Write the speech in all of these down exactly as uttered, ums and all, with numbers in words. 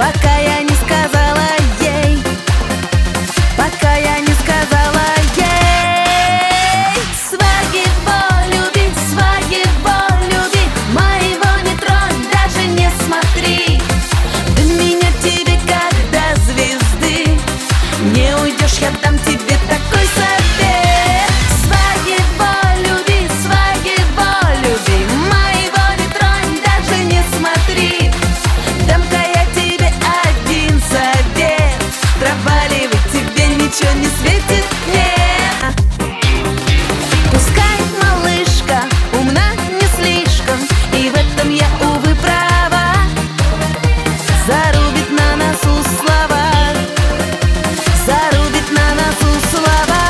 пока я не сказала ей, пока я не сказала ей. Своего люби, своего люби, моего не тронь, даже не смотри. До меня тебе как до звезды, не уйдешь, я дам тебе такой совет. Своего люби, своего люби, моего не тронь, даже не смотри. Дам-ка я тебе один совет: проваливать тебе ничего не светит, нет. Пускай малышка умна не слишком, и в этом я, увы, права. Зарубит на носу слова, зарубит на носу слова.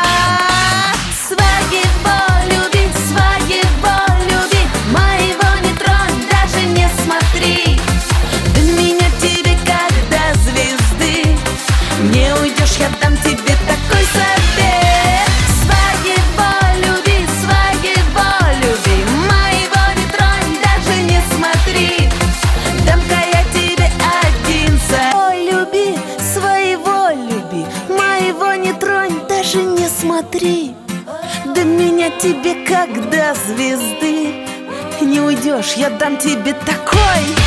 Своего люби, своего люби, моего не тронь, даже не смотри. До меня тебе как до звезды, не уйдешь, я дам тебе такой совет. Своего люби, своего люби, моего не тронь, даже не смотри. Дам-ка я тебе один совет. Ой, люби, своего люби, моего не тронь, даже не смотри. До меня тебе как до звезды, не уйдешь, я дам тебе такой